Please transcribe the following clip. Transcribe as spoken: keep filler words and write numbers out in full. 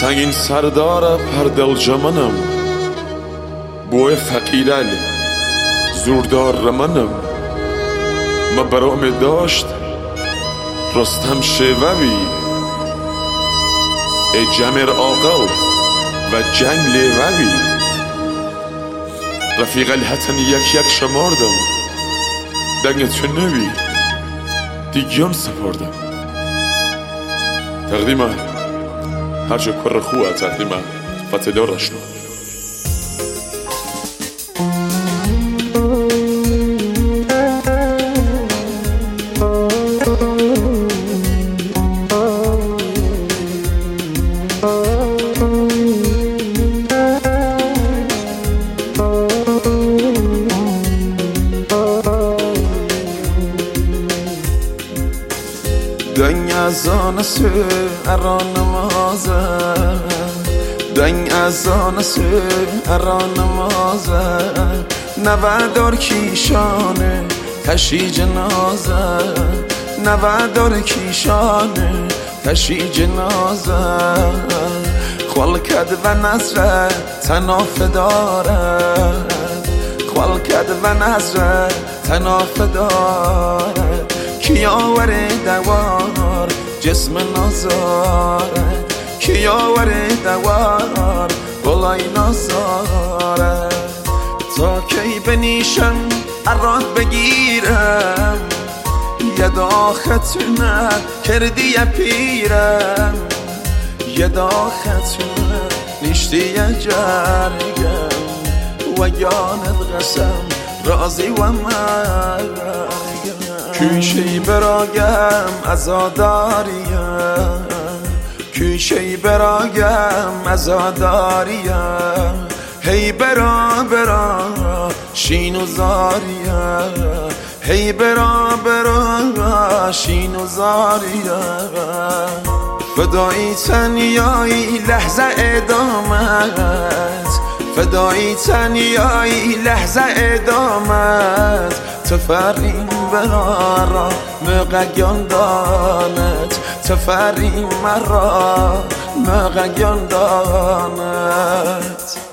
سنگین سردار پر دل جمنم بوی فقیرل زوردار رمنم ما برام داشت رستم شیووی ای جمر آقل و جنگ لیووی رفیق الهتن یک یک شماردم دنگ تو نوی دیگیان سپردم تقدیمه هرچه کر خواه تقدیمه فتدار اشنا دنگ از آن سو اران نمازه دنگ از آن سو اران نمازه نودار کیشانه تشی جنازه نودار کیشانه تشی جنازه خوال کد و نظره تناف دارد خوال کد و نظره تناف دارد کی آوره دوار جسم نازارد کی آوره دوار بلای نازارد تا کی بنیشم اراد بگیرم یه داختونه کردی یه پیرم یه داختونه نیشتی یه جرگم و یانت قسم رازی و مرگم کیشی براگم ازاداریم کیشی براگم ازاداریم هی برا برا شین و زاریم هی برا برا شین و زاریم فدایی تنیایی لحظه ادامت فدایی تنیایی لحظه ادامت تفریم برا مقیان دانت تفریم مرا مقیان دانت